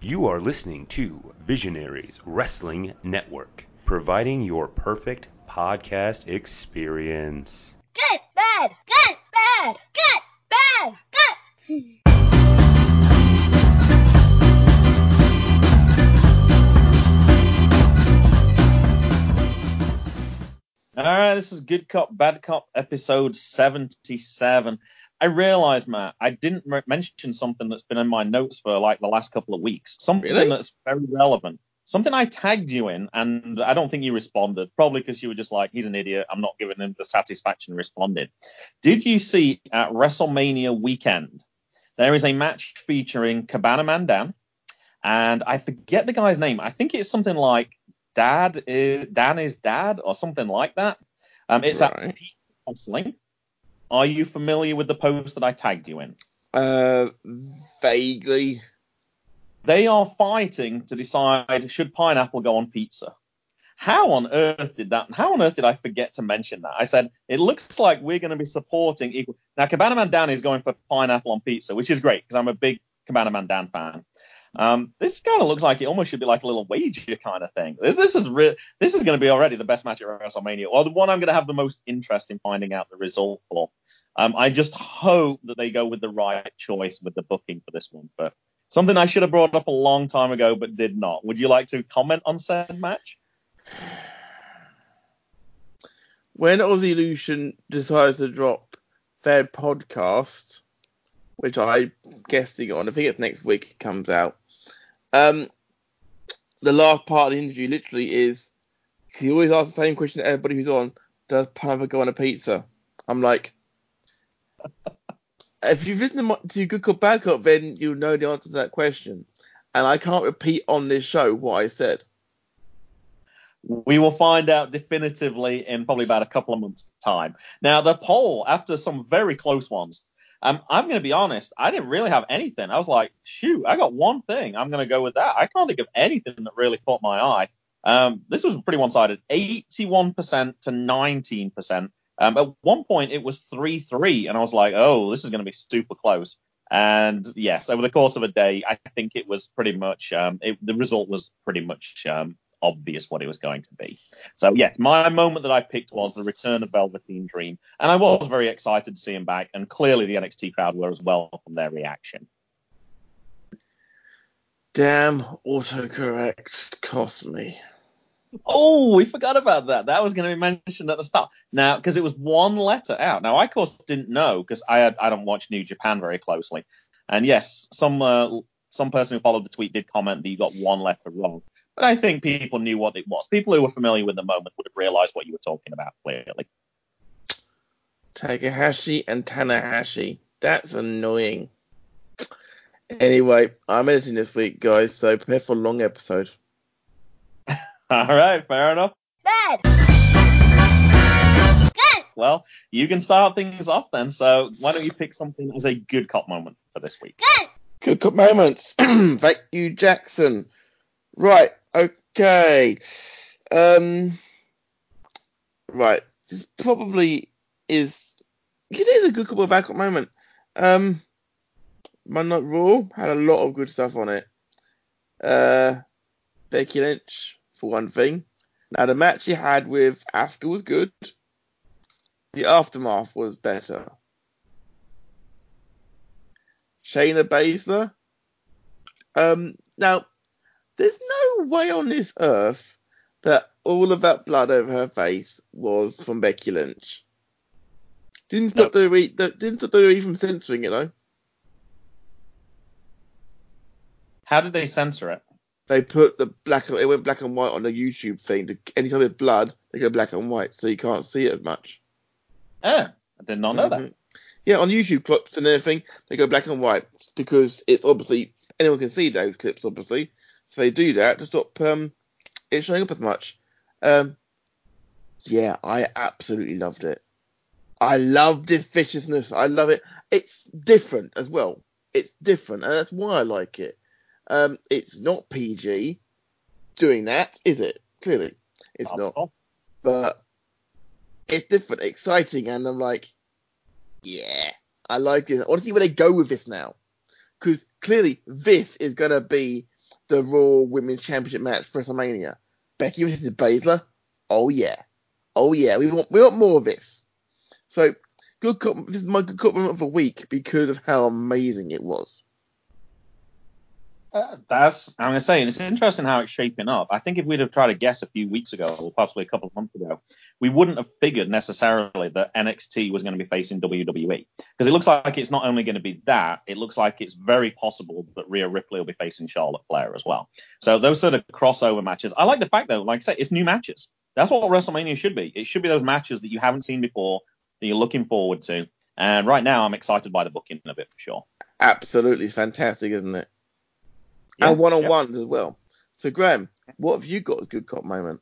You are listening to Visionaries Wrestling Network, providing your perfect podcast experience. Good, bad, good, bad, good, bad, good. All right, this is Good Cop, Bad Cop, episode 77. I realized, Matt, I didn't mention something that's been in my notes for like the last couple of weeks. Something that's very relevant. Something I tagged you in, and I don't think you responded. Probably because you were just like, he's an idiot. I'm not giving him the satisfaction responded. Did you see at WrestleMania weekend, there is a match featuring Cabana Man Dan, and I forget the guy's name. I think it's something like Dan is Dad or something like that. It's right. At Pete Wrestling. Are you familiar with the post that I tagged you in? Vaguely. They are fighting to decide, should pineapple go on pizza? How on earth did I forget to mention that? I said, it looks like we're going to be supporting equal. Now, Cabana Man Dan is going for pineapple on pizza, which is great because I'm a big Cabana Man Dan fan. This kind of looks like it almost should be like a little wager kind of thing. This is going to be already the best match at WrestleMania, or the one I'm going to have the most interest in finding out the result for. I just hope that they go with the right choice with the booking for this one. But something I should have brought up a long time ago, but did not. Would you like to comment on said match? When Aussie Lucian decides to drop their podcast, which I'm guessing on, I think it's next week it comes out. The last part of the interview literally is, he always asks the same question to everybody who's on, does pineapple go on a pizza? I'm like, if you've listened to Good Cop, Bad Cop, then you'll know the answer to that question. And I can't repeat on this show what I said. We will find out definitively in probably about a couple of months' time. Now, the poll, after some very close ones, I'm going to be honest, I didn't really have anything. I was like, shoot, I got one thing. I'm going to go with that. I can't think of anything that really caught my eye. This was pretty one-sided, 81% to 19%. At one point, it was 3-3, and I was like, oh, this is going to be super close. And yes, over the course of a day, I think it was pretty much, the result was pretty much obvious what it was going to be. So yeah, my moment that I picked was the return of Velveteen Dream, and I was very excited to see him back, and clearly the NXT crowd were as well from their reaction. Damn autocorrect cost me. Oh, we forgot about that. That was going to be mentioned at the start. Now, because it was one letter out. Now, I of course didn't know because I don't watch New Japan very closely. And yes, some person who followed the tweet did comment that you got one letter wrong. But I think people knew what it was. People who were familiar with the moment would have realized what you were talking about clearly. Takahashi and Tanahashi. That's annoying. Anyway, I'm editing this week, guys, so prepare for a long episode. All right, fair enough. Bad. Good. Well, you can start things off then. So why don't you pick something as a good cop moment for this week? Good. Good cop moments. Thank you, Jackson. Right, okay. Right, this probably is. It is a good cop or bad cop moment. Monday Night Raw had a lot of good stuff on it. Becky Lynch, for one thing. Now, the match he had with Asuka was good. The aftermath was better. Shayna Baszler. Now, there's no way on this earth that all of that blood over her face was from Becky Lynch. Didn't stop WWE from censoring it, though. How did they censor it? They put it went black and white on the YouTube thing. Anytime there's blood, they go black and white, so you can't see it as much. Oh, I did not know that. Yeah, on YouTube clips and everything, they go black and white because it's obviously anyone can see those clips, obviously. So they do that to stop it showing up as much. Yeah, I absolutely loved it. I love this viciousness. I love it. It's different as well. It's different, and that's why I like it. It's not PG doing that, is it? Clearly, it's not. But it's different, exciting, and I'm like, yeah, I like this. I want to see where they go with this now. Because clearly, this is going to be the Raw Women's Championship match for WrestleMania. Becky versus Baszler. Oh yeah. We want more of this. So this is my good cop moment of the week because of how amazing it was. I'm going to say, and it's interesting how it's shaping up. I think if we'd have tried to guess a few weeks ago, or possibly a couple of months ago, we wouldn't have figured necessarily that NXT was going to be facing WWE. Because it looks like it's not only going to be that, it looks like it's very possible that Rhea Ripley will be facing Charlotte Flair as well. So those sort of crossover matches. I like the fact, though, like I say, it's new matches. That's what WrestleMania should be. It should be those matches that you haven't seen before, that you're looking forward to. And right now, I'm excited by the booking of it for sure. Absolutely fantastic, isn't it? Yeah, and one-on-ones as well. So, Graham, what have you got as good cop moment?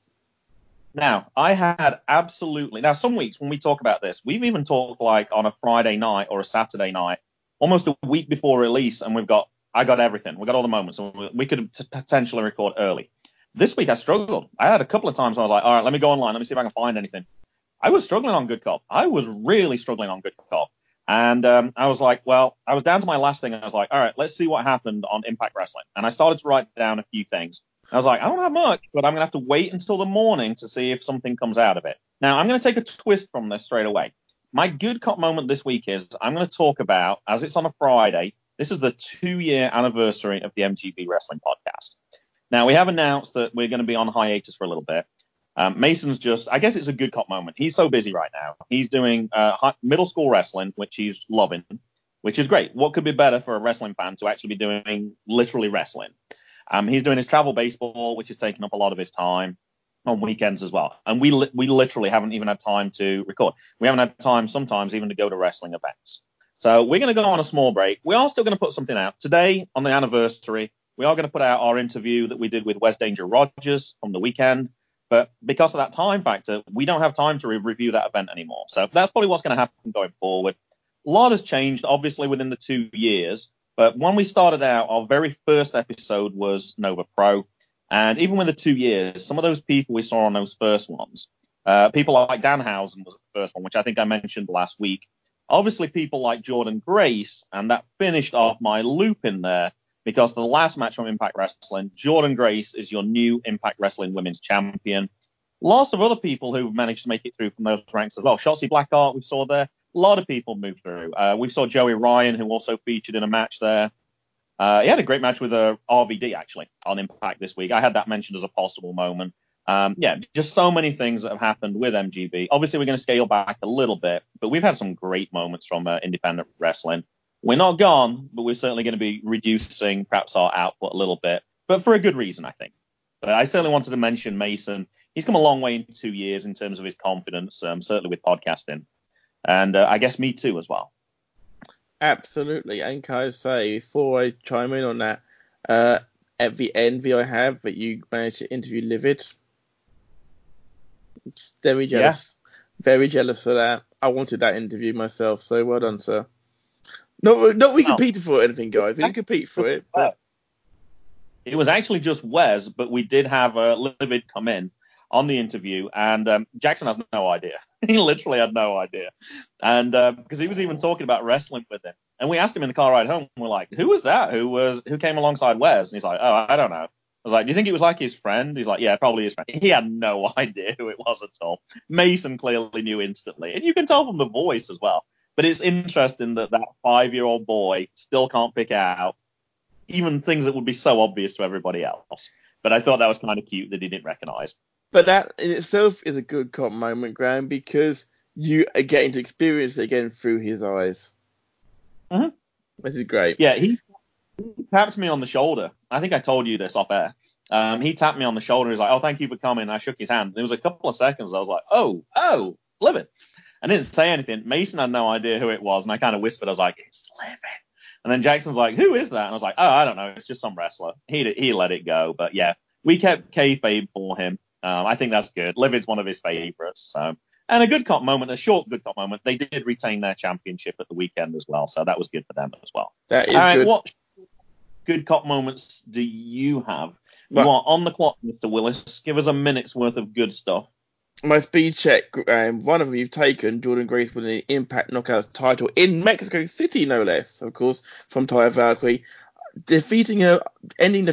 Now, I had absolutely... Now, some weeks when we talk about this, we've even talked like on a Friday night or a Saturday night, almost a week before release, and I got everything. We got all the moments, and we could potentially record early. This week, I struggled. I had a couple of times where I was like, all right, let me go online. Let me see if I can find anything. I was struggling on Good Cop. I was really struggling on Good Cop. And I was like, well, I was down to my last thing. And I was like, all right, let's see what happened on Impact Wrestling. And I started to write down a few things. I was like, I don't have much, but I'm going to have to wait until the morning to see if something comes out of it. Now, I'm going to take a twist from this straight away. My Good Cop moment this week is I'm going to talk about, as it's on a Friday, this is the 2-year anniversary of the MGB Wrestling Podcast. Now, we have announced that we're going to be on hiatus for a little bit. Mason's I guess it's a Good Cop moment. He's so busy right now. He's doing middle school wrestling, which he's loving, which is great. What could be better for a wrestling fan to actually be doing literally wrestling? He's doing his travel baseball, which is taking up a lot of his time on weekends as well. And we literally haven't even had time to record. We haven't had time sometimes even to go to wrestling events. So we're going to go on a small break. We are still going to put something out. Today, on the anniversary, we are going to put out our interview that we did with Wes Danger Rogers from the weekend. But because of that time factor, we don't have time to review that event anymore. So that's probably what's going to happen going forward. A lot has changed, obviously, within the 2 years. But when we started out, our very first episode was Nova Pro. And even with the 2 years, some of those people we saw on those first ones, people like Danhausen was the first one, which I think I mentioned last week. Obviously, people like Jordan Grace, and that finished off my loop in there. Because the last match from Impact Wrestling, Jordan Grace is your new Impact Wrestling Women's Champion. Lots of other people who've managed to make it through from those ranks as well. Shotzi Blackheart, we saw there. A lot of people moved through. We saw Joey Ryan, who also featured in a match there. He had a great match with RVD, actually, on Impact this week. I had that mentioned as a possible moment. Just so many things that have happened with MGB. Obviously, we're going to scale back a little bit, but we've had some great moments from independent wrestling. We're not gone, but we're certainly going to be reducing perhaps our output a little bit, but for a good reason, I think. But I certainly wanted to mention Mason. He's come a long way in 2 years in terms of his confidence, certainly with podcasting. And I guess me too as well. Absolutely. And can I say, before I chime in on that, at the envy I have that you managed to interview Livid. It's very jealous. Yeah. Very jealous of that. I wanted that interview myself, so well done, sir. Not we competed for anything, guys. We didn't compete for it. But... It was actually just Wes, but we did have Livid come in on the interview, and Jackson has no idea. He literally had no idea. And because he was even talking about wrestling with him. And we asked him in the car ride home, we're like, who was that? Who came alongside Wes? And he's like, oh, I don't know. I was like, do you think it was like his friend? He's like, yeah, probably his friend. He had no idea who it was at all. Mason clearly knew instantly. And you can tell from the voice as well. But it's interesting that 5-year-old boy still can't pick out even things that would be so obvious to everybody else. But I thought that was kind of cute that he didn't recognize. But that in itself is a good cop moment, Graham, because you are getting to experience it again through his eyes. Mm-hmm. This is great. Yeah, he tapped me on the shoulder. I think I told you this off air. He tapped me on the shoulder. He's like, oh, thank you for coming. I shook his hand. There was a couple of seconds. I was like, oh, Livid. I didn't say anything. Mason had no idea who it was, and I kind of whispered. I was like, it's Livid. And then Jackson's like, who is that? And I was like, oh, I don't know. It's just some wrestler. He let it go. But yeah, we kept kayfabe for him. I think that's good. Livid's one of his favorites. So, and a good cop moment, a short good cop moment. They did retain their championship at the weekend as well. So that was good for them as well. That is good. What good cop moments do you have? You are on the clock, Mr. Willis. Give us a minute's worth of good stuff. My speed check, one of them you've taken, Jordan Grace winning the Impact Knockouts title in Mexico City, no less, of course, from Taya Valkyrie. defeating her, ending the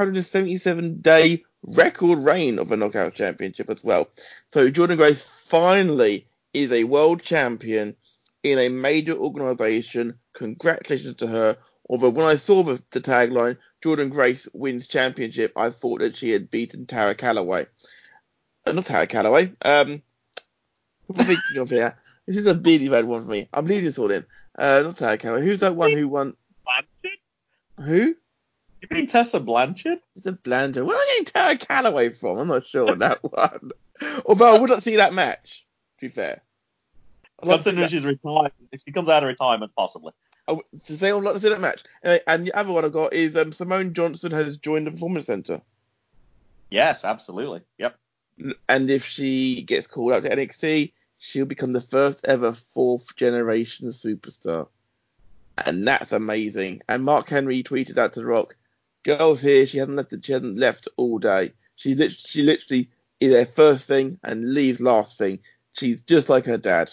377-day record reign of a Knockout Championship as well. So Jordynne Grace finally is a world champion in a major organisation. Congratulations to her. Although when I saw the tagline, Jordynne Grace wins championship, I thought that she had beaten Tara Calloway. Not Tara Calloway. What am I thinking of here? This is a really bad one for me. I'm leaving this all in. Not Tara Calloway. Who's that one who won? Blanchard? Who? You mean Tessa Blanchard? It's a Blanchard. Where am I getting Tara Calloway from? I'm not sure on that one. Although I would not see that match, to be fair. Considering she's retired. If she comes out of retirement, possibly. To say I'd like to see that match. Anyway, and the other one I've got is Simone Johnson has joined the Performance Center. Yes, absolutely. Yep. And if she gets called up to NXT, she'll become the first ever fourth generation superstar. And that's amazing. And Mark Henry tweeted out to The Rock, girls here, she hasn't left all day. She literally is their first thing and leaves last thing. She's just like her dad.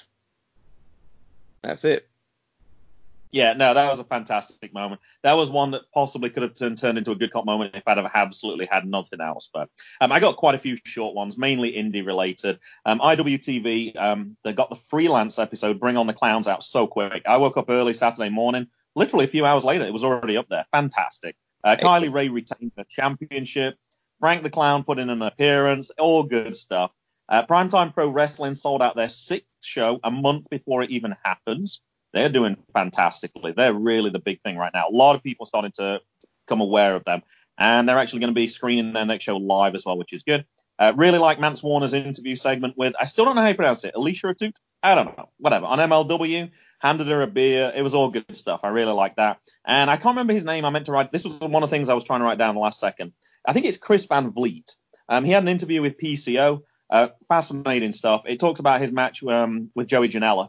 That's it. Yeah, no, that was a fantastic moment. That was one that possibly could have turned into a good cop moment if I'd have absolutely had nothing else. But I got quite a few short ones, mainly indie related. IWTV, they got the freelance episode, Bring on the Clowns, out so quick. I woke up early Saturday morning. Literally a few hours later, it was already up there. Fantastic. Kylie Ray retained the championship. Frank the Clown put in an appearance. All good stuff. Primetime Pro Wrestling sold out their 6th show a month before it even happens. They're doing fantastically. They're really the big thing right now. A lot of people starting to become aware of them. And they're actually going to be screening their next show live as well, which is good. Really like Mance Warner's interview segment with, I still don't know how you pronounce it, Alicia Atout? I don't know. Whatever. On MLW, handed her a beer. It was all good stuff. I really like that. And I can't remember his name. I meant to write. This was one of the things I was trying to write down the last second. I think it's Chris Van Vliet. He had an interview with PCO. Fascinating stuff. It talks about his match with Joey Janela.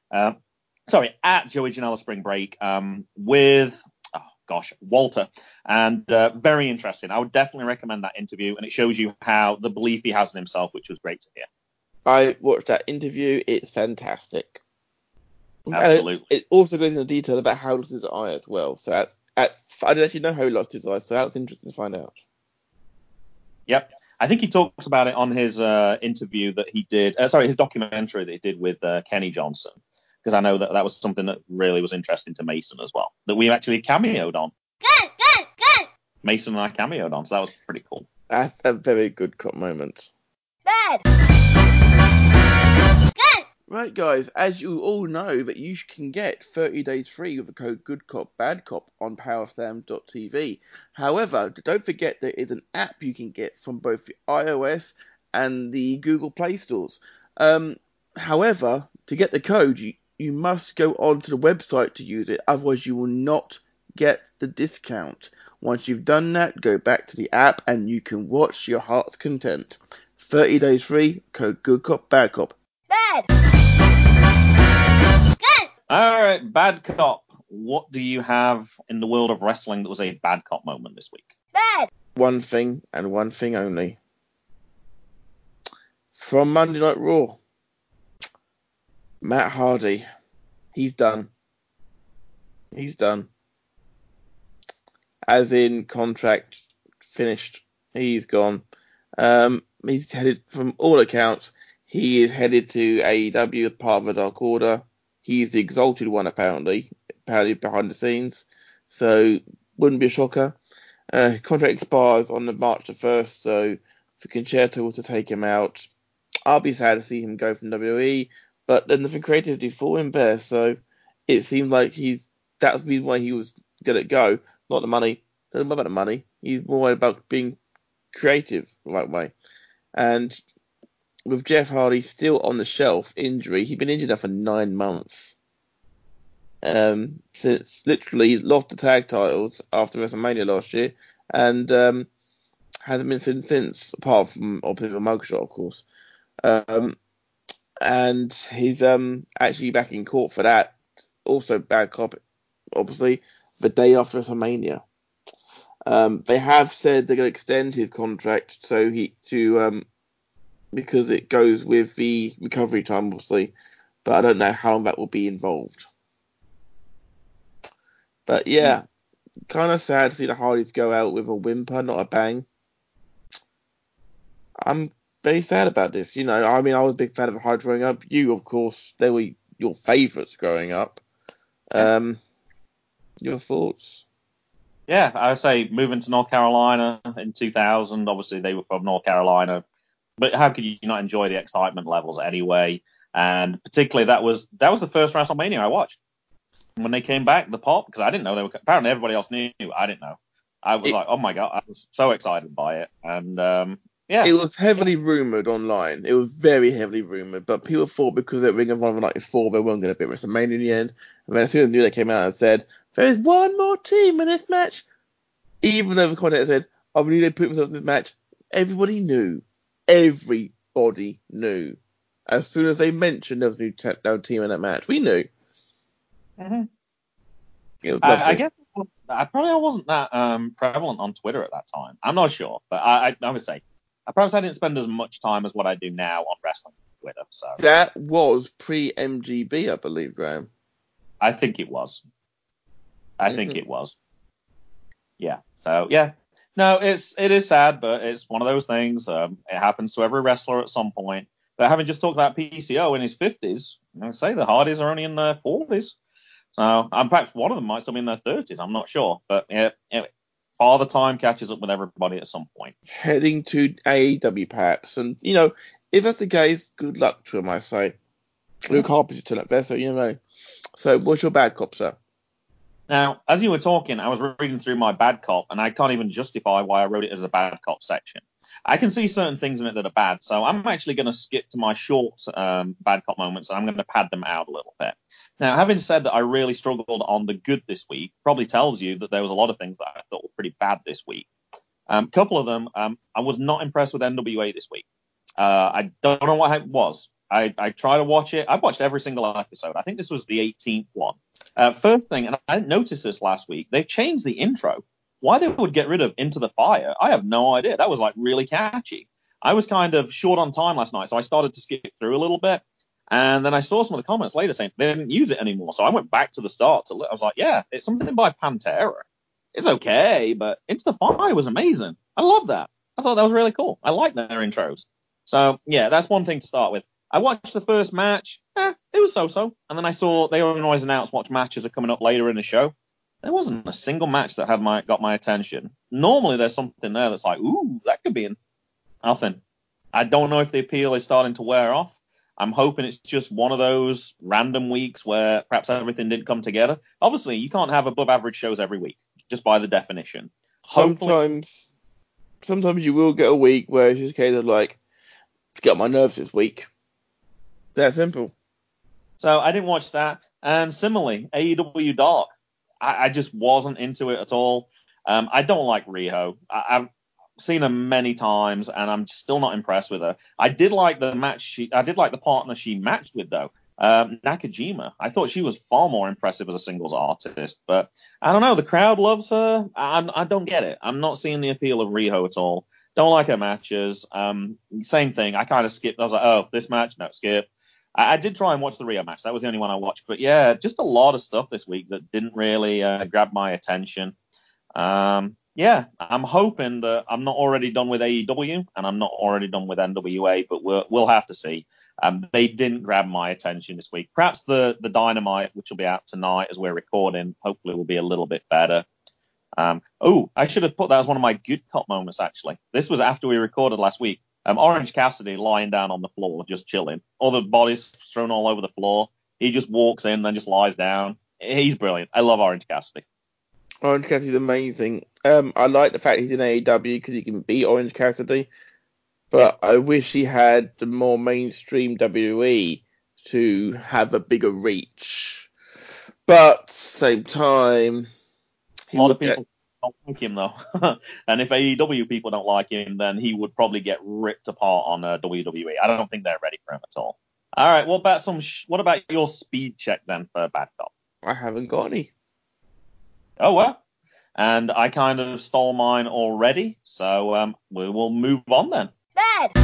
At Joey Janela Spring Break with, Walter. And very interesting. I would definitely recommend that interview, and it shows you how the belief he has in himself, which was great to hear. I watched that interview. It's fantastic. Absolutely. It also goes into detail about how he lost his eye as well. So I didn't actually know how he lost his eye, so that's interesting to find out. Yep. I think he talks about it on his interview that he did, his documentary that he did with Kenny Johnson. Because I know that was something that really was interesting to Mason as well, that we actually cameoed on. Good. Mason and I cameoed on, so that was pretty cool. That's a very good cop moment. Bad. Good. Right, guys, as you all know that you can get 30 days free with the code GoodCopBadCop on powerslam.tv. However, don't forget there is an app you can get from both the iOS and the Google Play stores. However, to get the code, you must go onto the website to use it, otherwise you will not get the discount. Once you've done that, go back to the app and you can watch your heart's content. 30 days free, code GoodCopBadCop. Bad. Good. All right, Bad Cop. What do you have in the world of wrestling that was a bad cop moment this week? Bad. One thing and one thing only. From Monday Night Raw. Matt Hardy. He's done. As in, contract finished. He's gone. He's headed, from all accounts, he is headed to AEW as part of the Dark Order. He's the exalted one, apparently behind the scenes. So, wouldn't be a shocker. Contract expires on the March the 1st, so for Concerto to take him out, I'll be sad to see him go from WWE, but there's nothing creativity for him there, so it seems like that's the reason why he was going to go, not the money. Doesn't matter about the money. He's more about being creative the right way. And with Jeff Hardy still on the shelf, injury, he's been injured now for 9 months. Since literally lost the tag titles after WrestleMania last year, and hasn't been since, apart from obviously a mugshot, of course. And he's actually back in court for that. Also bad cop, obviously, the day after WrestleMania. They have said they're going to extend his contract because it goes with the recovery time, obviously, but I don't know how long that will be involved. But yeah, Kind of sad to see the Hardys go out with a whimper, not a bang. I'm very sad about this. You know, I mean, I was a big fan of the Hardys growing up. You, of course, they were your favourites growing up. Your thoughts? Yeah, I would say moving to North Carolina in 2000. Obviously, they were from North Carolina, but how could you not enjoy the excitement levels anyway? And particularly, that was the first WrestleMania I watched. When they came back, the pop, because I didn't know they were. Apparently, everybody else knew. I didn't know. I was like, oh my god, I was so excited by it. And yeah, it was heavily rumoured online. It was very heavily rumoured, but people thought because they were Ring of Honor 94, they weren't going to beat WrestleMania in the end. And then as soon as they came out and said, there's one more team in this match, even though the commentator said, I really need to put myself in this match, everybody knew. Everybody knew. As soon as they mentioned there was a new team in that match, we knew. Mm-hmm. It was lovely. I guess I wasn't that prevalent on Twitter at that time. I'm not sure, but I would say I didn't spend as much time as what I do now on wrestling Twitter. So that was pre-MGB, I believe, Graham. I think it was. I think it was. Yeah. So yeah. No, it is sad, but it's one of those things. It happens to every wrestler at some point. But having just talked about PCO in his 50s, I say the Hardys are only in their 40s. So perhaps one of them might still be in their 30s. I'm not sure. But yeah, Father Time catches up with everybody at some point. Heading to AEW perhaps. And, you know, if that's the case, good luck to him, I say. Luke Harper's turn up there, so you know. So what's your bad cop, sir? Now, as you were talking, I was reading through my bad cop, and I can't even justify why I wrote it as a bad cop section. I can see certain things in it that are bad, so I'm actually going to skip to my short bad cop moments, and I'm going to pad them out a little bit. Now, having said that I really struggled on the good this week, probably tells you that there was a lot of things that I thought were pretty bad this week. A couple of them, I was not impressed with NWA this week. I don't know what it was. I tried to watch it. I watched every single episode. I think this was the 18th one. First thing, and I didn't notice this last week, they've changed the intro. Why they would get rid of Into the Fire, I have no idea. That was like really catchy. I was kind of short on time last night, so I started to skip through a little bit. And then I saw some of the comments later saying they didn't use it anymore. So I went back to the start. I was like, yeah, it's something by Pantera. It's okay, but Into the Fire was amazing. I love that. I thought that was really cool. I like their intros. So, yeah, that's one thing to start with. I watched the first match. It was so-so. And then I saw they always announce what matches are coming up later in the show. There wasn't a single match that got my attention. Normally there's something there that's like, ooh, that could be in. Nothing. I don't know if the appeal is starting to wear off. I'm hoping it's just one of those random weeks where perhaps everything didn't come together. Obviously, you can't have above average shows every week, just by the definition. Sometimes you will get a week where it's just a case of like, let's get on my nerves this week. That simple. So I didn't watch that. And similarly, AEW Dark. I just wasn't into it at all. I don't like Riho. I've seen her many times, and I'm still not impressed with her. I did like the partner she matched with, though. Nakajima. I thought she was far more impressive as a singles artist, but I don't know. The crowd loves her. I don't get it. I'm not seeing the appeal of Riho at all. Don't like her matches. Same thing. I kind of skipped. I was like, oh, this match? No, skip. I did try and watch the Rio match. That was the only one I watched. But yeah, just a lot of stuff this week that didn't really grab my attention. Yeah, I'm hoping that I'm not already done with AEW and I'm not already done with NWA, but we'll have to see. They didn't grab my attention this week. Perhaps the Dynamite, which will be out tonight as we're recording, hopefully will be a little bit better. I should have put that as one of my good cop moments, actually. This was after we recorded last week. Orange Cassidy lying down on the floor, just chilling. All the bodies thrown all over the floor. He just walks in, then just lies down. He's brilliant. I love Orange Cassidy. Orange Cassidy's amazing. I like the fact he's in AEW because he can beat Orange Cassidy. But yeah. I wish he had the more mainstream WWE to have a bigger reach. But same time, a lot of people don't like him though. And if AEW people don't like him, then he would probably get ripped apart on WWE. I don't think they're ready for him at all. All right, what about your speed check then for Bad Cop? I haven't got any. Oh well, and I kind of stole mine already, so we will move on then. Bad.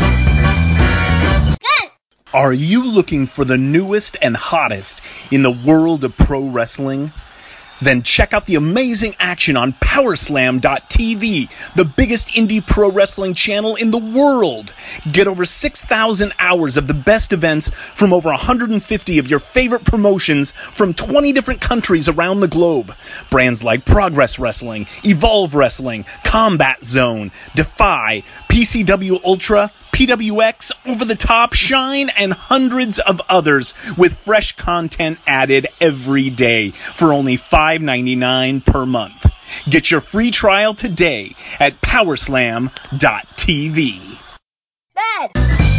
Good. Are you looking for the newest and hottest in the world of pro wrestling? Then check out the amazing action on Powerslam.tv, the biggest indie pro wrestling channel in the world. Get over 6,000 hours of the best events from over 150 of your favorite promotions from 20 different countries around the globe. Brands like Progress Wrestling, Evolve Wrestling, Combat Zone, Defy, PCW Ultra, PWX, Over the Top, Shine, and hundreds of others with fresh content added every day for only $5.99 per month. Get your free trial today at Powerslam.tv. Bad.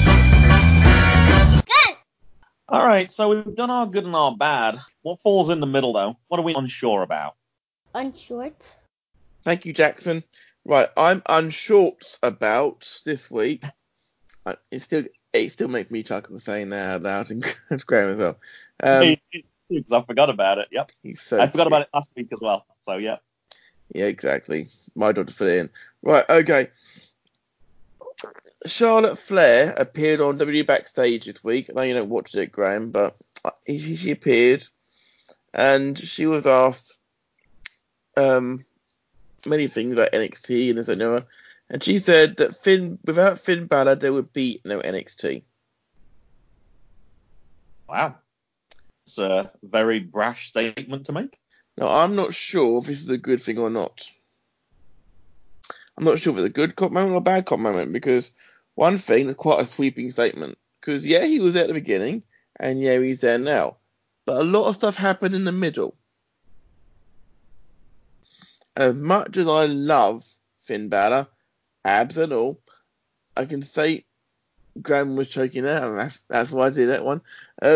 Good. All right, so we've done our good and our bad. What falls in the middle, though? What are we unsure about? Unshort. Thank you, Jackson. Right, I'm unshort about this week. It still makes me chuckle saying that out loud, and it's Graham as well. Because I forgot about it. Yep. I forgot about it last week as well. So yeah. Yeah, exactly. My job to fit it in. Right, okay. Charlotte Flair appeared on WWE Backstage this week. I know you don't watch it, Graham, but she appeared, and she was asked many things about NXT and etc. And she said that without Finn Balor, there would be no NXT. Wow. It's a very brash statement to make. Now, I'm not sure if this is a good thing or not. I'm not sure if it's a good cop moment or a bad cop moment, because one thing is quite a sweeping statement. Because, yeah, he was there at the beginning, and yeah, he's there now. But a lot of stuff happened in the middle. As much as I love Finn Balor, abs and all, I can say Graham was choking out, and that's why I did that one.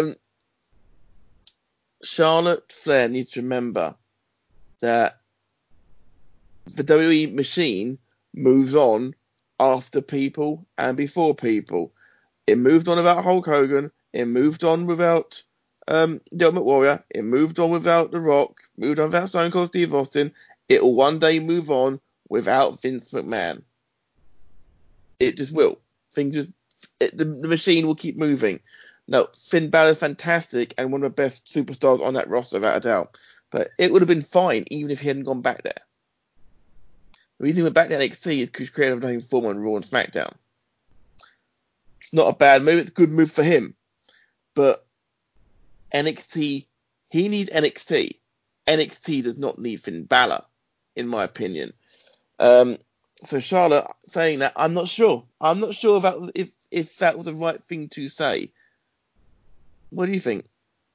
Charlotte Flair needs to remember that the WWE machine moves on after people and before people. It moved on without Hulk Hogan. It moved on without the Ultimate Warrior. It moved on without The Rock. Moved on without Stone Cold Steve Austin. It will one day move on without Vince McMahon. It just will. The machine will keep moving. Now, Finn Balor's fantastic and one of the best superstars on that roster, without a doubt. But it would have been fine even if he hadn't gone back there. The reason he went back to NXT is because creative nothing form on Raw and SmackDown. It's not a bad move, it's a good move for him. But NXT, he needs NXT. NXT does not need Finn Balor, in my opinion. So Charlotte saying that, I'm not sure. I'm not sure if that was the right thing to say. What do you think?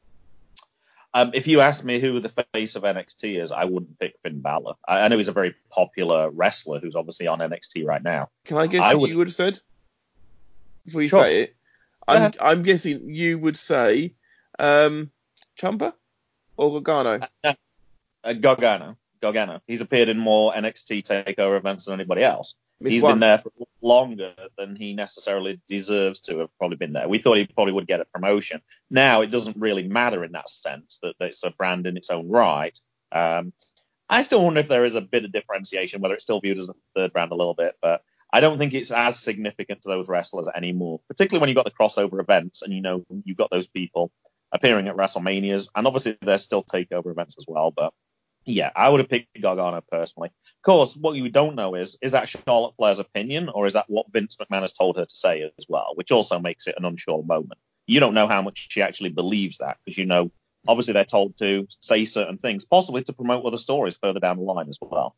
If you asked me who the face of NXT is, I wouldn't pick Finn Balor. I know he's a very popular wrestler who's obviously on NXT right now. Can I guess what you would have said? Before you say it? I'm guessing you would say Ciampa or Gargano? Gargano. He's appeared in more NXT TakeOver events than anybody else. He's been there for longer than he necessarily deserves to have probably been there. We thought he probably would get a promotion. Now it doesn't really matter in that sense, that it's a brand in its own right. I still wonder if there is a bit of differentiation, whether it's still viewed as a third brand a little bit, but I don't think it's as significant to those wrestlers anymore, particularly when you've got the crossover events and you've got those people appearing at WrestleManias, and obviously there's still TakeOver events as well, but yeah, I would have picked Gargano personally. Of course, what you don't know is that Charlotte Flair's opinion, or is that what Vince McMahon has told her to say as well, which also makes it an unsure moment. You don't know how much she actually believes that, because obviously they're told to say certain things, possibly to promote other stories further down the line as well.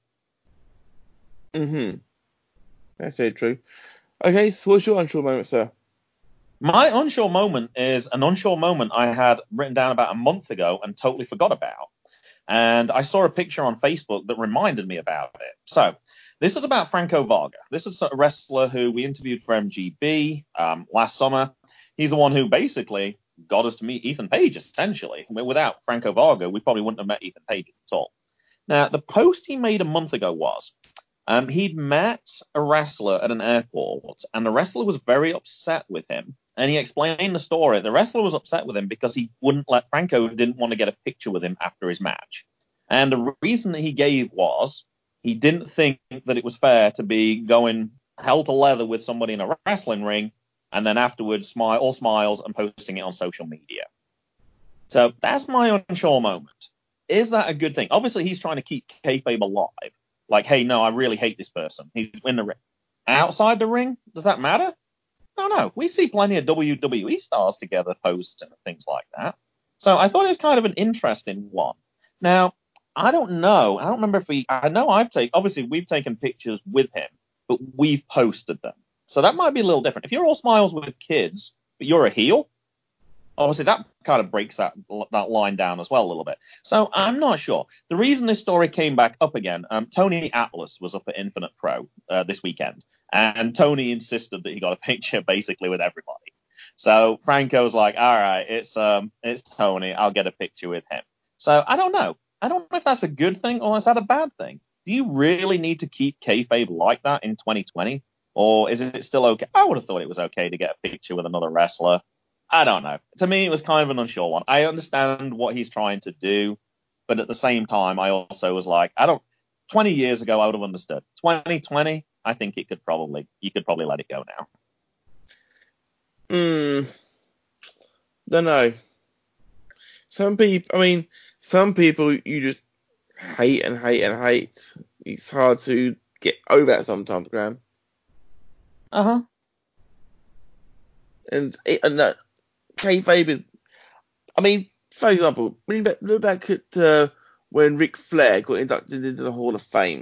Mm-hmm. That's very true. Okay, so what's your unsure moment, sir? My unsure moment is an unsure moment I had written down about a month ago and totally forgot about. And I saw a picture on Facebook that reminded me about it. So this is about Franco Varga. This is a wrestler who we interviewed for MGB last summer. He's the one who basically got us to meet Ethan Page, essentially. I mean, without Franco Varga, we probably wouldn't have met Ethan Page at all. Now, the post he made a month ago was he'd met a wrestler at an airport, and the wrestler was very upset with him. And he explained the story. The wrestler was upset with him because Franco didn't want to get a picture with him after his match. And the reason that he gave was he didn't think that it was fair to be going hell to leather with somebody in a wrestling ring and then afterwards all smiles and posting it on social media. So that's my unsure moment. is that a good thing? Obviously, he's trying to keep kayfabe alive. Like, hey, no, I really hate this person. He's in the ring. Outside the ring, does that matter? No. We see plenty of WWE stars together posting and things like that. So I thought it was kind of an interesting one. Now, I don't know. I don't remember if obviously we've taken pictures with him, but we've posted them. So that might be a little different. If you're all smiles with kids, but you're a heel, obviously that kind of breaks that line down as well a little bit. So I'm not sure. The reason this story came back up again, Tony Atlas was up at Infinite Pro this weekend, and Tony insisted that he got a picture basically with everybody. So Franco's like, all right, it's Tony. I'll get a picture with him. So I don't know. I don't know if that's a good thing or is that a bad thing. Do you really need to keep kayfabe like that in 2020? Or is it still okay? I would have thought it was okay to get a picture with another wrestler. I don't know. To me, it was kind of an unsure one. I understand what he's trying to do, but at the same time, I also was like, 20 years ago, I would have understood. 2020, I think you could probably let it go now. Don't know. Some people you just hate and hate and hate. It's hard to get over that sometimes, Graham. Uh-huh. And that kayfabe is, for example, look back at when Ric Flair got inducted into the Hall of Fame.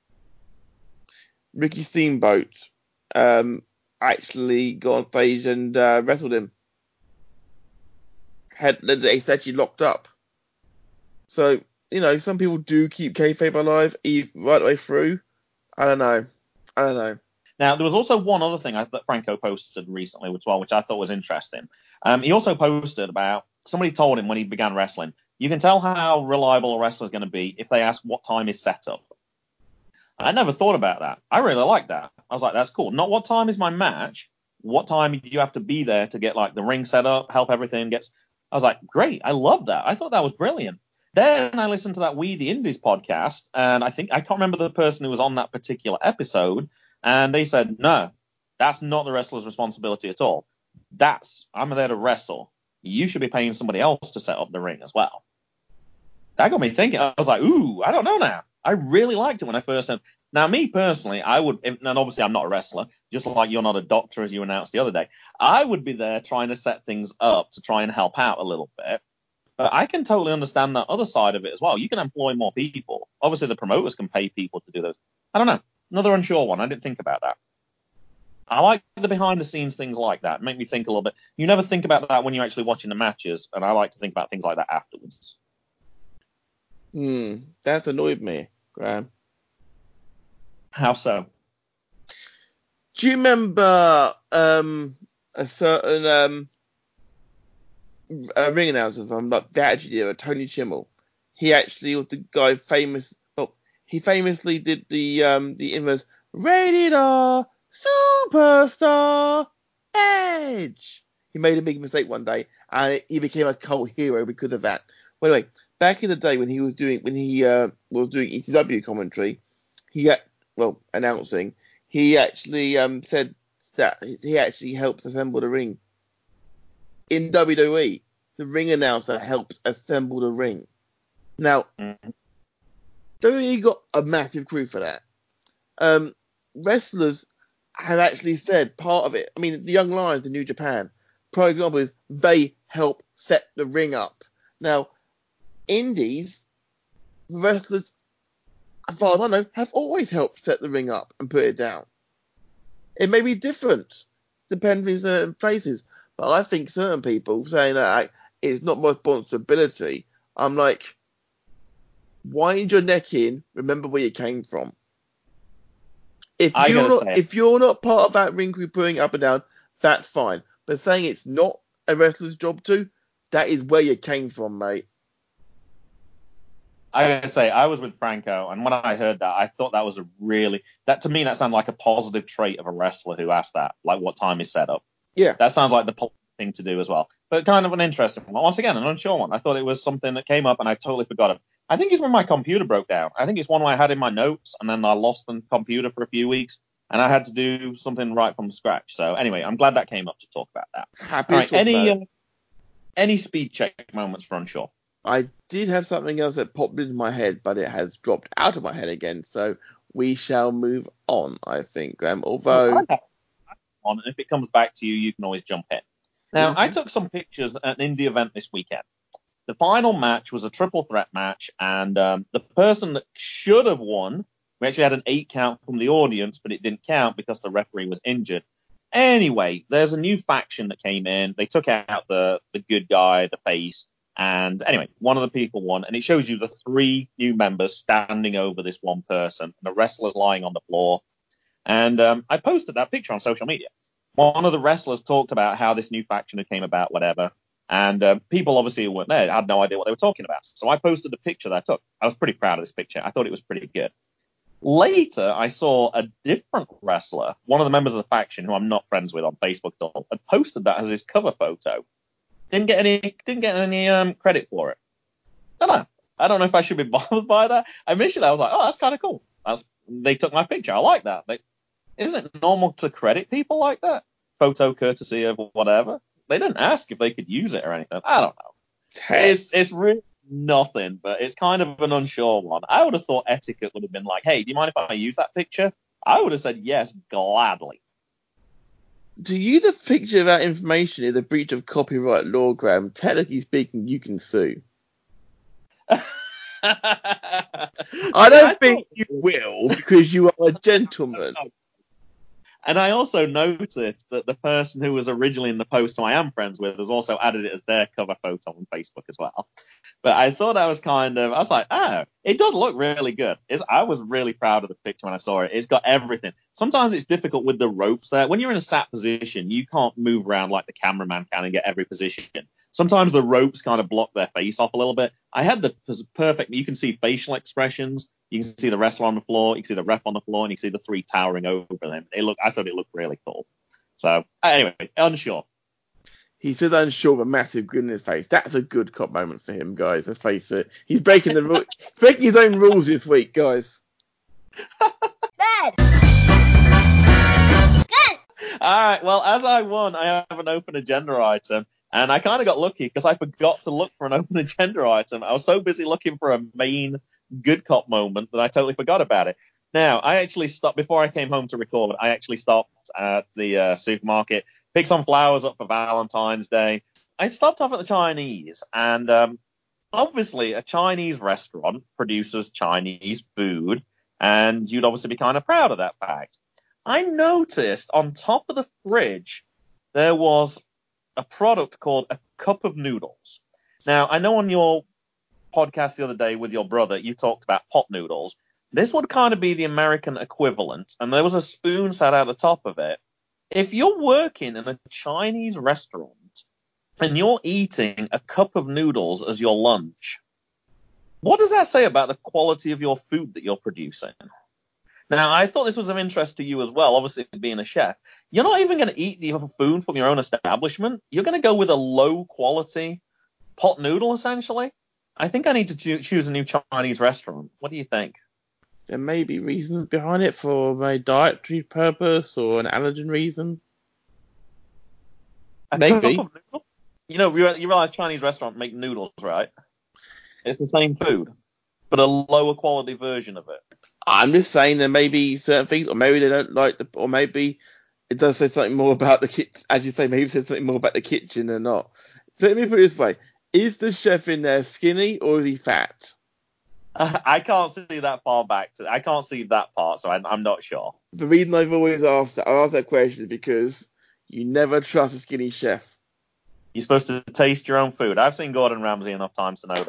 Ricky Steamboat actually got on stage and wrestled him. They actually locked up. So, some people do keep kayfabe alive right the way through. I don't know. Now, there was also one other thing that Franco posted recently as well, which I thought was interesting. He also posted about somebody told him when he began wrestling, you can tell how reliable a wrestler is going to be if they ask what time is set up. I never thought about that. I really like that. I was like, that's cool. Not what time is my match. What time do you have to be there to get like the ring set up, help everything gets. I was like, great. I love that. I thought that was brilliant. Then I listened to that We the Indies podcast, and I can't remember the person who was on that particular episode, and they said, no, that's not the wrestler's responsibility at all. I'm there to wrestle. You should be paying somebody else to set up the ring as well. That got me thinking. I was like, ooh, I don't know now. I really liked it when I first heard. Now, me personally, I would, and obviously I'm not a wrestler, just like you're not a doctor, as you announced the other day. I would be there trying to set things up to try and help out a little bit. But I can totally understand that other side of it as well. You can employ more people. Obviously, the promoters can pay people to do those. I don't know. Another unsure one. I didn't think about that. I like the behind-the-scenes things like that. Make me think a little bit. You never think about that when you're actually watching the matches, and I like to think about things like that afterwards. That's annoyed me, Graham. How so? Do you remember a certain ring announcer from like the Attitude Era, Tony Chimmel? He actually was the guy famous. Well, he famously did the infamous Rated R Superstar Edge. He made a big mistake one day, and he became a cult hero because of that. Well, anyway, back in the day when he was doing ECW commentary, announcing, he actually said that he actually helped assemble the ring. In WWE, the ring announcer helped assemble the ring. Now, WWE got a massive crew for that. Wrestlers have actually said part of it. I mean, the Young Lions in New Japan, prime example is they help set the ring up. Now, indies, wrestlers, as far as I know, have always helped set the ring up and put it down. It may be different depending on certain places, but I think certain people saying that it's not my responsibility, I'm like, wind your neck in, remember where you came from. If you're not part of that ring crew putting it up and down, that's fine. But saying it's not a wrestler's job to, that is where you came from, mate. I gotta say, I was with Franco, and when I heard that, I thought that was to me, that sounded like a positive trait of a wrestler who asked that, like what time is set up. Yeah. That sounds like the positive thing to do as well. But kind of an interesting one. Once again, an unsure one. I thought it was something that came up, and I totally forgot it. I think it's when my computer broke down. I think it's one I had in my notes, and then I lost the computer for a few weeks, and I had to do something right from scratch. So anyway, I'm glad that came up to talk about that. Happy to talk about it. Any speed check moments for unsure? I did have something else that popped into my head, but it has dropped out of my head again. So we shall move on, I think, Graham. Although, On, if it comes back to you, you can always jump in. Now, I took some pictures at an indie event this weekend. The final match was a triple threat match, and the person that should have won, we actually had an 8 count from the audience, but it didn't count because the referee was injured. Anyway, there's a new faction that came in. They took out the good guy, the face, and anyway, one of the people won, and it shows you the 3 new members standing over this one person, and the wrestler's lying on the floor. And I posted that picture on social media. One of the wrestlers talked about how this new faction had came about, whatever. And people obviously who weren't there had no idea what they were talking about. So I posted the picture that I took. I was pretty proud of this picture. I thought it was pretty good. Later, I saw a different wrestler, one of the members of the faction who I'm not friends with on Facebook at all, had posted that as his cover photo. Didn't get any credit for it. I don't know if I should be bothered by that. Initially, I was like, oh, that's kind of cool. They took my picture. I like that. Isn't it normal to credit people like that? Photo courtesy of whatever. They didn't ask if they could use it or anything. I don't know. It's really nothing, but it's kind of an unsure one. I would have thought etiquette would have been like, hey, do you mind if I use that picture? I would have said yes, gladly. to use a picture of that information is a breach of copyright law, Graham. Technically speaking, you can sue. I don't think you will, because you are a gentleman. And I also noticed that the person who was originally in the post who I am friends with has also added it as their cover photo on Facebook as well. But I thought I was like, oh, it does look really good. I was really proud of the picture when I saw it. It's got everything. Sometimes it's difficult with the ropes there. When you're in a sat position, you can't move around like the cameraman can and get every position. Sometimes the ropes kind of block their face off a little bit. I had the perfect, you can see facial expressions. You can see the wrestler on the floor, you can see the ref on the floor, and you see the 3 towering over them. I thought it looked really cool. So, anyway, unsure. He said unsure with a massive grin on his face. That's a good cop moment for him, guys. Let's face it. He's breaking breaking his own rules this week, guys. Bad. Good. All right, well, as I won, I have an open agenda item. And I kind of got lucky because I forgot to look for an open agenda item. I was so busy looking for a main good cop moment that I totally forgot about it. Now, I actually stopped, before I came home to record, I actually stopped at the supermarket, picked some flowers up for Valentine's Day. I stopped off at the Chinese, and obviously a Chinese restaurant produces Chinese food, and you'd obviously be kind of proud of that fact. I noticed on top of the fridge there was a product called a cup of noodles. Now, I know on your podcast the other day with your brother, you talked about pot noodles. This would kind of be the American equivalent, and there was a spoon sat at the top of it. If you're working in a Chinese restaurant and you're eating a cup of noodles as your lunch, what does that say about the quality of your food that you're producing? Now, I thought this was of interest to you as well, obviously being a chef. You're not even going to eat the food from your own establishment. You're going to go with a low-quality pot noodle, essentially. I think I need to choose a new Chinese restaurant. What do you think? There may be reasons behind it for a dietary purpose or an allergen reason. Maybe. You know, you realize Chinese restaurants make noodles, right? It's the same food, but a lower quality version of it. I'm just saying there may be certain things, or maybe they don't like or maybe it does say something more about the kitchen. As you say, maybe it says something more about the kitchen than not. So let me put it this way: is the chef in there skinny or is he fat? I can't see that far back. I can't see that part, so I'm not sure. The reason I've always asked that question is because you never trust a skinny chef. You're supposed to taste your own food. I've seen Gordon Ramsay enough times to know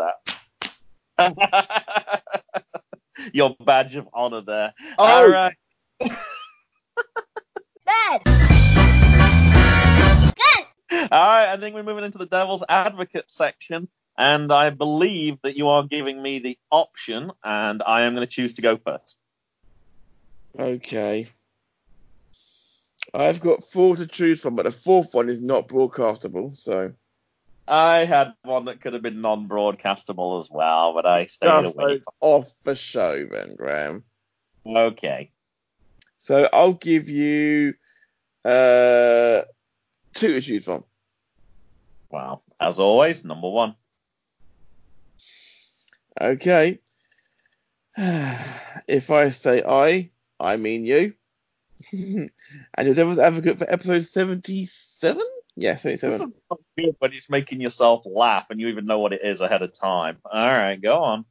that. Your badge of honor there. Oh. All right. Bad. Good. All right, I think we're moving into the Devil's Advocate section, and I believe that you are giving me the option, and I am going to choose to go first. Okay. I've got 4 to choose from, but the 4th one is not broadcastable, so. I had one that could have been non-broadcastable as well, but I stayed away. Off the show then, Graham. Okay. So I'll give you 2 to choose from. Well, as always, number 1. Okay. If I say I mean you. And your devil's advocate for episode 77? Yeah, This 77. is not good when it's making yourself laugh and you even know what it is ahead of time. All right, go on.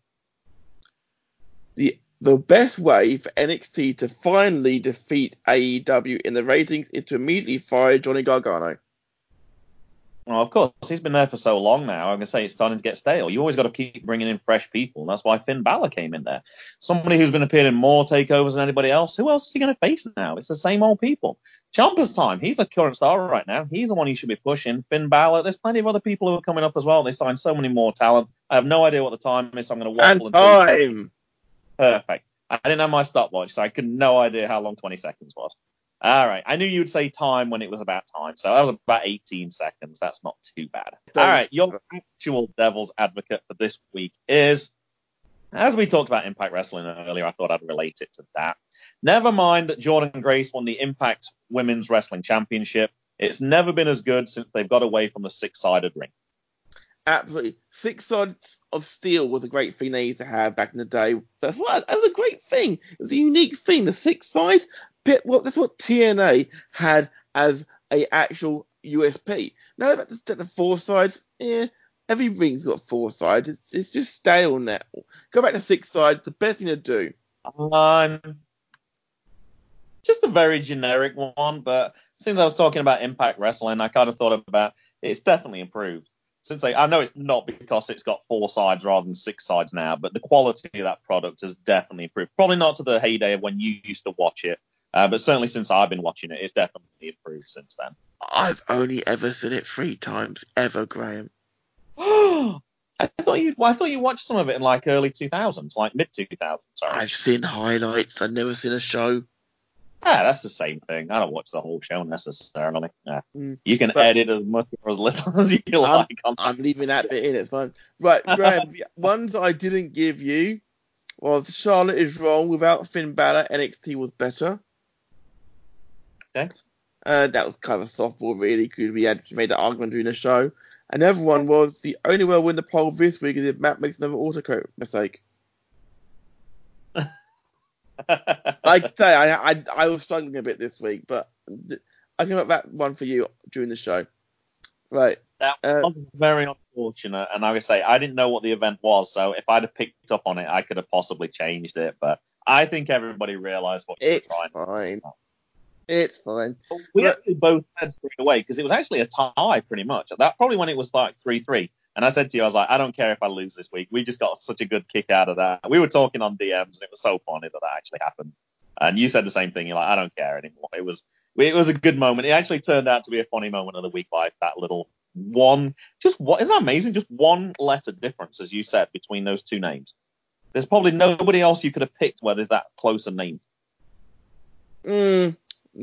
The best way for NXT to finally defeat AEW in the ratings is to immediately fire Johnny Gargano. Well, of course, he's been there for so long now. I'm going to say it's starting to get stale. You always got to keep bringing in fresh people. And that's why Finn Balor came in there. Somebody who's been appearing in more takeovers than anybody else. Who else is he going to face now? It's the same old people. Ciampa's time. He's the current star right now. He's the one you should be pushing. Finn Balor. There's plenty of other people who are coming up as well. They signed so many more talent. I have no idea what the time is, so I'm going to waffle And until time! Perfect. I didn't have my stopwatch, so I had no idea how long 20 seconds was. All right. I knew you'd say time when it was about time, so that was about 18 seconds. That's not too bad. All right. Your actual devil's advocate for this week is, as we talked about Impact Wrestling earlier, I thought I'd relate it to that. Never mind that Jordynne Grace won the Impact Women's Wrestling Championship. It's never been as good since they've got away from the six-sided ring. Absolutely. Six sides of steel was a great thing they used to have back in the day. That was a great thing. It was a unique thing. The six sides, well, that's what TNA had as a actual USP. Now that the four sides, every ring's got four sides. It's just stale now. Go back to six sides. The best thing to do. Just a very generic one, but since I was talking about Impact Wrestling, I kind of thought about it's definitely improved. I know it's not because it's got four sides rather than six sides now, but the quality of that product has definitely improved. Probably not to the heyday of when you used to watch it, but certainly since I've been watching it, it's definitely improved since then. I've only ever seen it 3 times ever, Graham. I thought you watched some of it in like early 2000s, like mid 2000s. Sorry. I've seen highlights. I've never seen a show. Yeah, that's the same thing. I don't watch the whole show necessarily. Yeah. Mm, You can edit as much or as little as you like. I'm leaving that bit in. It's fine. Right, Graham. Ones I didn't give you was Charlotte is wrong. Without Finn Balor, NXT was better. Okay. That was kind of a softball, really, because we had made that argument during the show. Another one was the only way I'll win the poll this week is if Matt makes another autocorrect mistake. Like I say, I was struggling a bit this week, but I came up with that one for you during the show. Right. That was very unfortunate, and like I say, I didn't know what the event was, so if I'd have picked up on it, I could have possibly changed it, but I think everybody realised what you were trying. It's fine. We actually both said straight away, because it was actually a tie pretty much. That probably when it was like 3-3. And I said to you, I was like, I don't care if I lose this week. We just got such a good kick out of that. We were talking on DMs, and it was so funny that actually happened. And you said the same thing. You're like, I don't care anymore. It was a good moment. It actually turned out to be a funny moment of the week by that little one. Isn't that amazing? Just one letter difference, as you said, between those two names. There's probably nobody else you could have picked where there's that close a name. No,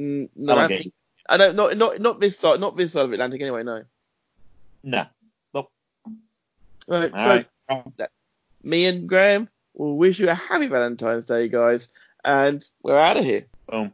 I don't. Not this side. Not this side of Atlantic anyway. No. No. Nope. Right. Me and Graham will wish you a happy Valentine's Day, guys, and we're out of here. Boom.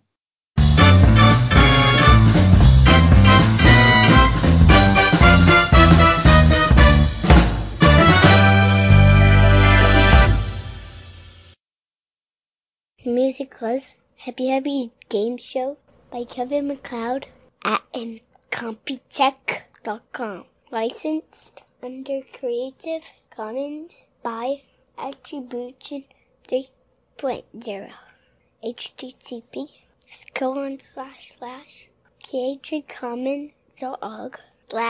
The music was Happy Happy Game Show by Kevin MacLeod at Incompetech.com. Licensed under Creative Commons by Attribution 3.0.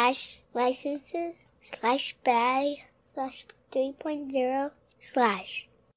http://creativecommons.org/licenses/by/3.0/